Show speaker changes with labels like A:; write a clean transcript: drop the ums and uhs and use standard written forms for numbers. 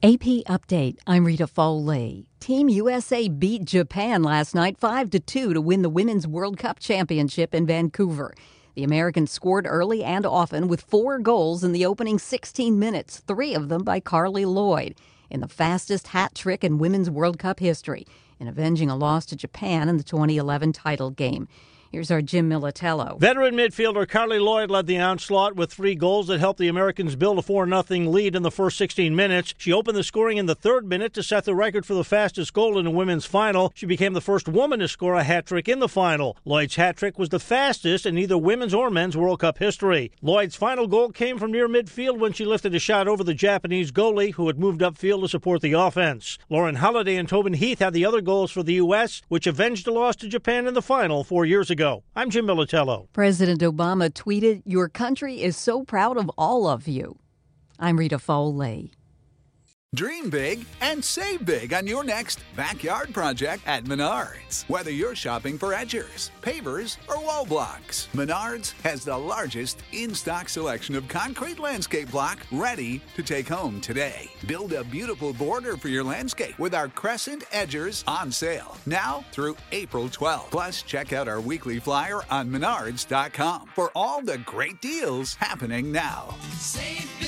A: AP Update, I'm Rita Foley. Team USA beat Japan last night 5-2 to win the Women's World Cup Championship in Vancouver. The Americans scored early and often with 4 goals in the opening 16 minutes, 3 of them by Carly Lloyd, in the fastest hat trick in Women's World Cup history, in avenging a loss to Japan in the 2011 title game. Here's our Jim Militello.
B: Veteran midfielder Carly Lloyd led the onslaught with 3 goals that helped the Americans build a 4-0 lead in the first 16 minutes. She opened the scoring in the 3rd minute to set the record for the fastest goal in a women's final. She became the first woman to score a hat trick in the final. Lloyd's hat trick was the fastest in either women's or men's World Cup history. Lloyd's final goal came from near midfield when she lifted a shot over the Japanese goalie, who had moved upfield to support the offense. Lauren Holiday and Tobin Heath had the other goals for the U.S., which avenged a loss to Japan in the final 4 years ago. I'm Jim Militello.
A: President Obama tweeted, "Your country is so proud of all of you." I'm Rita Foley.
C: Dream big and save big on your next backyard project at Menards. Whether you're shopping for edgers, pavers, or wall blocks, Menards has the largest in-stock selection of concrete landscape block ready to take home today. Build a beautiful border for your landscape with our Crescent Edgers on sale now through April 12th. Plus, check out our weekly flyer on Menards.com for all the great deals happening now.
D: Save